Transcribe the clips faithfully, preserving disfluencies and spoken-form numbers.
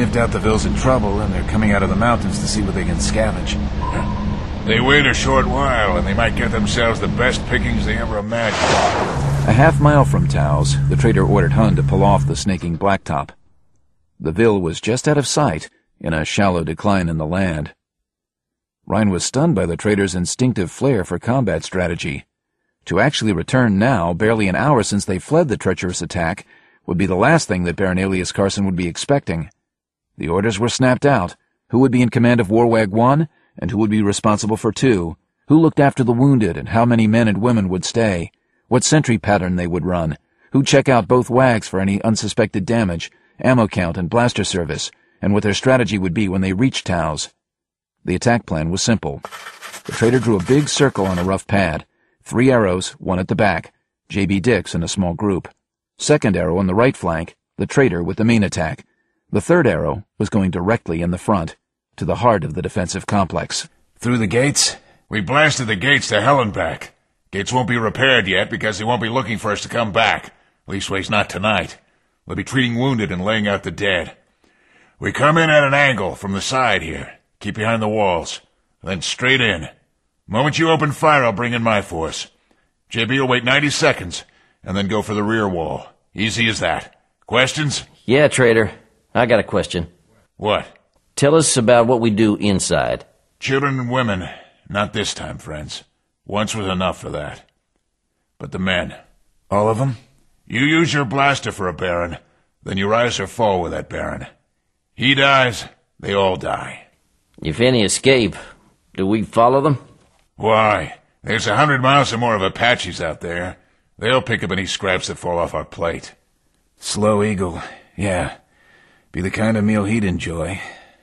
sniffed out the Ville's in trouble, and they're coming out of the mountains to see what they can scavenge. They wait a short while, and they might get themselves the best pickings they ever imagined. A half mile from Taos, the trader ordered Hun to pull off the snaking blacktop. The Ville was just out of sight, in a shallow decline in the land. Ryan was stunned by the trader's instinctive flair for combat strategy. To actually return now, barely an hour since they fled the treacherous attack, would be the last thing that Baron Alias Carson would be expecting. The orders were snapped out. Who would be in command of Warwag one, and who would be responsible for two? Who looked after the wounded, and how many men and women would stay? What sentry pattern they would run? Who'd check out both wags for any unsuspected damage, ammo count and blaster service, and what their strategy would be when they reached Taos. The attack plan was simple. The trader drew a big circle on a rough pad. Three arrows, one at the back, J B Dix in a small group. Second arrow on the right flank, the trader with the main attack. The third arrow was going directly in the front, to the heart of the defensive complex. Through the gates? We blasted the gates to hell and back. Gates won't be repaired yet because they won't be looking for us to come back. Leastways not tonight. We'll be treating wounded and laying out the dead. We come in at an angle from the side here. Keep behind the walls. Then straight in. Moment you open fire, I'll bring in my force. J B will wait ninety seconds, and then go for the rear wall. Easy as that. Questions? Yeah, trader. I got a question. What? Tell us about what we do inside. Children and women. Not this time, friends. Once was enough for that. But the men. All of them? You use your blaster for a Baron, then you rise or fall with that Baron. He dies, they all die. If any escape, do we follow them? Why? There's a hundred miles or more of Apaches out there. They'll pick up any scraps that fall off our plate. Slow Eagle, yeah. Be the kind of meal he'd enjoy.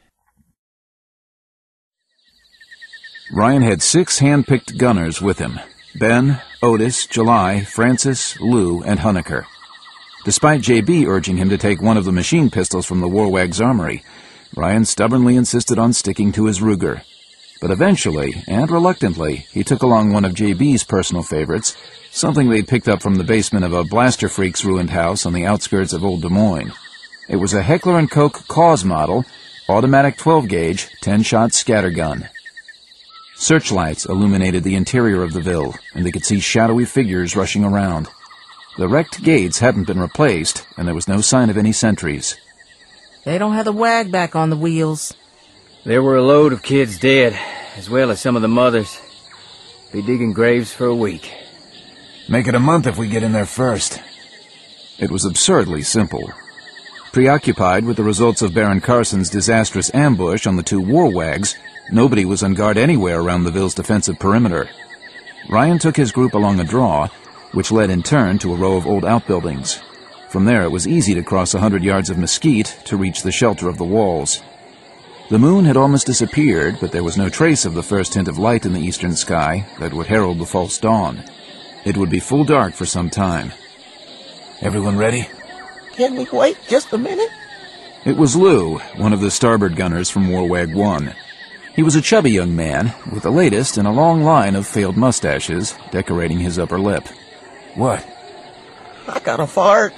Ryan had six hand-picked gunners with him. Ben, Otis, July, Francis, Lou, and Honecker. Despite J B urging him to take one of the machine pistols from the Warwag's armory, Ryan stubbornly insisted on sticking to his Ruger. But eventually, and reluctantly, he took along one of J B's personal favorites, something they'd picked up from the basement of a blaster freak's ruined house on the outskirts of Old Des Moines. It was a Heckler and Koch Cause model, automatic twelve gauge, ten-shot scattergun. Searchlights illuminated the interior of the Ville, and they could see shadowy figures rushing around. The wrecked gates hadn't been replaced, and there was no sign of any sentries. They don't have the wag back on the wheels. There were a load of kids dead, as well as some of the mothers. Be digging graves for a week. Make it a month if we get in there first. It was absurdly simple. Preoccupied with the results of Baron Carson's disastrous ambush on the two Warwags, nobody was on guard anywhere around the Ville's defensive perimeter. Ryan took his group along a draw, which led in turn to a row of old outbuildings. From there it was easy to cross a hundred yards of mesquite to reach the shelter of the walls. The moon had almost disappeared, but there was no trace of the first hint of light in the eastern sky that would herald the false dawn. It would be full dark for some time. Everyone ready? Can we wait just a minute? It was Lou, one of the starboard gunners from Warwag one. He was a chubby young man, with the latest in a long line of failed mustaches decorating his upper lip. What? I got a fart.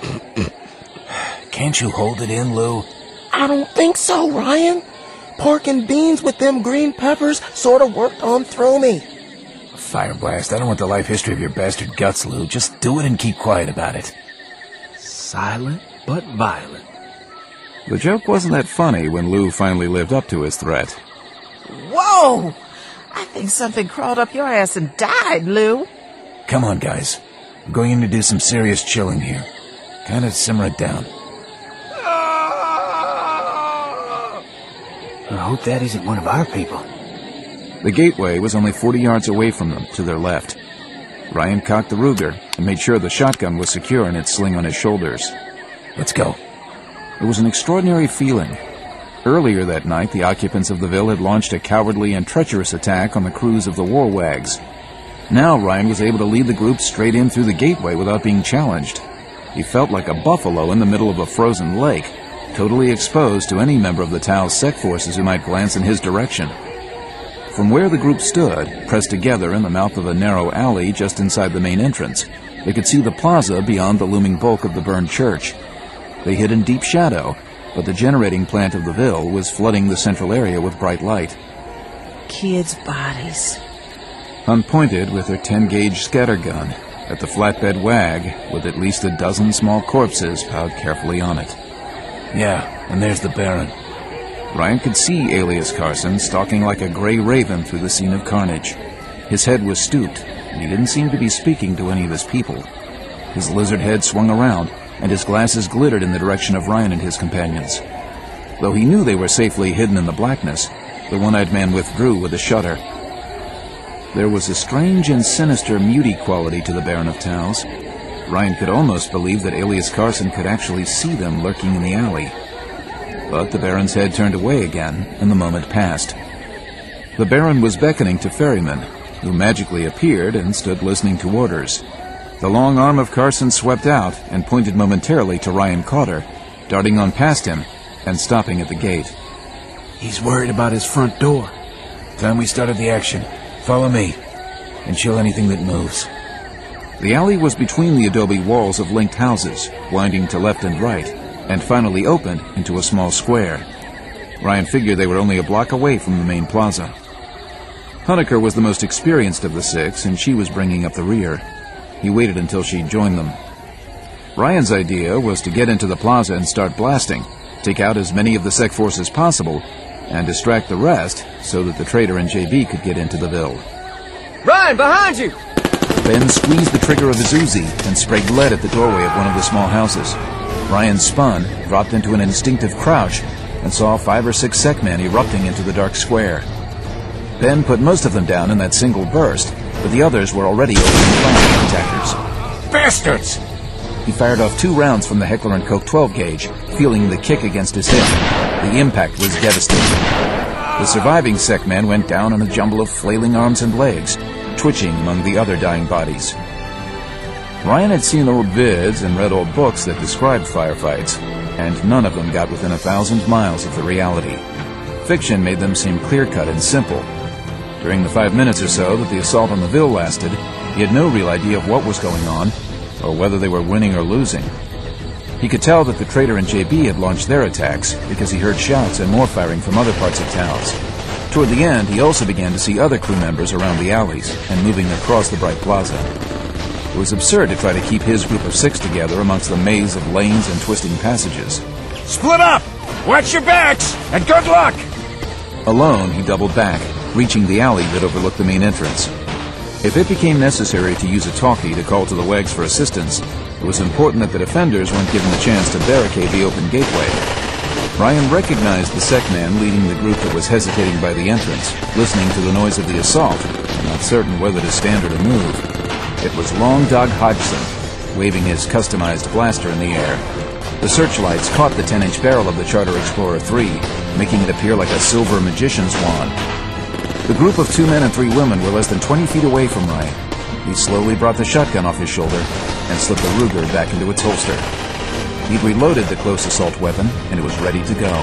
Can't you hold it in, Lou? I don't think so, Ryan. Pork and beans with them green peppers sort of worked on through me. Fire blast. I don't want the life history of your bastard guts, Lou. Just do it and keep quiet about it. Silent but violent. The joke wasn't that funny when Lou finally lived up to his threat. Whoa! I think something crawled up your ass and died, Lou. Come on, guys. I'm going in to do some serious chilling here. Kind of simmer it down. I hope that isn't one of our people. The gateway was only forty yards away from them, to their left. Ryan cocked the Ruger and made sure the shotgun was secure in its sling on his shoulders. Let's go. It was an extraordinary feeling. Earlier that night, the occupants of the Ville had launched a cowardly and treacherous attack on the crews of the Warwags. Now Ryan was able to lead the group straight in through the gateway without being challenged. He felt like a buffalo in the middle of a frozen lake, totally exposed to any member of the Taos Sec forces who might glance in his direction. From where the group stood, pressed together in the mouth of a narrow alley just inside the main entrance, they could see the plaza beyond the looming bulk of the burned church. They hid in deep shadow, but the generating plant of the Ville was flooding the central area with bright light. Kids' bodies. Hunt pointed with her ten-gauge scattergun at the flatbed wag with at least a dozen small corpses piled carefully on it. Yeah, and there's the Baron. Ryan could see Alias Carson stalking like a gray raven through the scene of carnage. His head was stooped, and he didn't seem to be speaking to any of his people. His lizard head swung around, and his glasses glittered in the direction of Ryan and his companions. Though he knew they were safely hidden in the blackness, the one-eyed man withdrew with a shudder. There was a strange and sinister muty quality to the Baron of Taos. Ryan could almost believe that Alias Carson could actually see them lurking in the alley. But the Baron's head turned away again, and the moment passed. The Baron was beckoning to Ferryman, who magically appeared and stood listening to orders. The long arm of Carson swept out and pointed momentarily to Ryan Cotter, darting on past him and stopping at the gate. He's worried about his front door. Time we started the action. Follow me, and chill anything that moves. The alley was between the adobe walls of linked houses, winding to left and right, and finally opened into a small square. Ryan figured they were only a block away from the main plaza. Honecker was the most experienced of the six, and she was bringing up the rear. He waited until she joined them. Ryan's idea was to get into the plaza and start blasting, take out as many of the Sec Force as possible, and distract the rest so that the trader and J B could get into the Ville. Ryan, behind you! Ben squeezed the trigger of his Uzi and sprayed lead at the doorway of one of the small houses. Ryan spun, dropped into an instinctive crouch, and saw five or six Sec men erupting into the dark square. Ben put most of them down in that single burst, but the others were already opening fire at the attackers. Bastards! He fired off two rounds from the Heckler and Koch twelve gauge, feeling the kick against his hip. The impact was devastating. The surviving Sec man went down on a jumble of flailing arms and legs, twitching among the other dying bodies. Ryan had seen old vids and read old books that described firefights, and none of them got within a thousand miles of the reality. Fiction made them seem clear-cut and simple. During the five minutes or so that the assault on the Ville lasted, he had no real idea of what was going on, or whether they were winning or losing. He could tell that the trader and J B had launched their attacks because he heard shouts and more firing from other parts of Taos. Toward the end, he also began to see other crew members around the alleys and moving across the bright plaza. It was absurd to try to keep his group of six together amongst the maze of lanes and twisting passages. Split up! Watch your backs, and good luck! Alone, he doubled back, reaching the alley that overlooked the main entrance. If it became necessary to use a talkie to call to the wags for assistance, it was important that the defenders weren't given the chance to barricade the open gateway. Ryan recognized the Sec man leading the group that was hesitating by the entrance, listening to the noise of the assault, and not certain whether to stand or to move. It was Long Dog Hodgson, waving his customized blaster in the air. The searchlights caught the ten-inch barrel of the Charter Explorer three, making it appear like a silver magician's wand. The group of two men and three women were less than twenty feet away from Ryan. He slowly brought the shotgun off his shoulder and slipped the Ruger back into its holster. He'd reloaded the close assault weapon, and it was ready to go.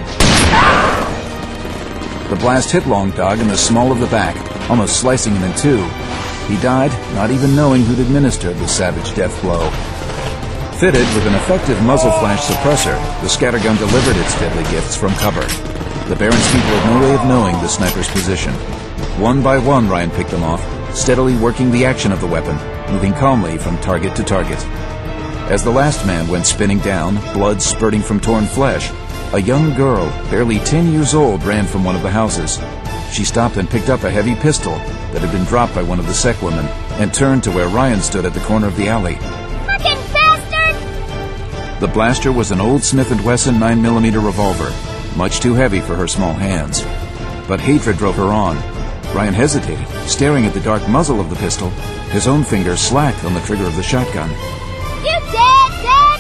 The blast hit Long Dog in the small of the back, almost slicing him in two. He died, not even knowing who'd administered the savage death blow. Fitted with an effective muzzle flash suppressor, the scattergun delivered its deadly gifts from cover. The Baron's people had no way of knowing the sniper's position. One by one, Ryan picked them off, steadily working the action of the weapon, moving calmly from target to target. As the last man went spinning down, blood spurting from torn flesh, a young girl, barely ten years old, ran from one of the houses. She stopped and picked up a heavy pistol that had been dropped by one of the Sec women and turned to where Ryan stood at the corner of the alley. Fucking bastard! The blaster was an old Smith and Wesson nine millimeter revolver, much too heavy for her small hands. But hatred drove her on. Ryan hesitated, staring at the dark muzzle of the pistol, his own fingers slack on the trigger of the shotgun. You dead,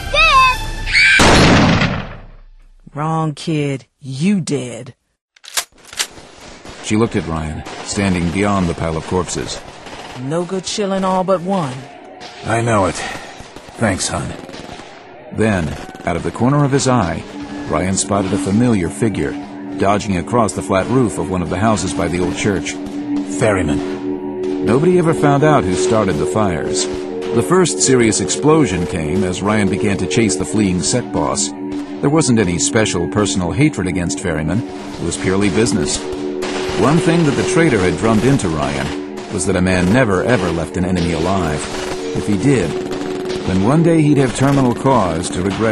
dead, dead! Wrong, kid. You dead. She looked at Ryan, standing beyond the pile of corpses. No good chilling all but one. I know it. Thanks, hon. Then, out of the corner of his eye, Ryan spotted a familiar figure, dodging across the flat roof of one of the houses by the old church. Ferryman. Nobody ever found out who started the fires. The first serious explosion came as Ryan began to chase the fleeing Sec boss. There wasn't any special personal hatred against Ferryman. It was purely business. One thing that the trader had drummed into Ryan was that a man never ever left an enemy alive. If he did, then one day he'd have terminal cause to regret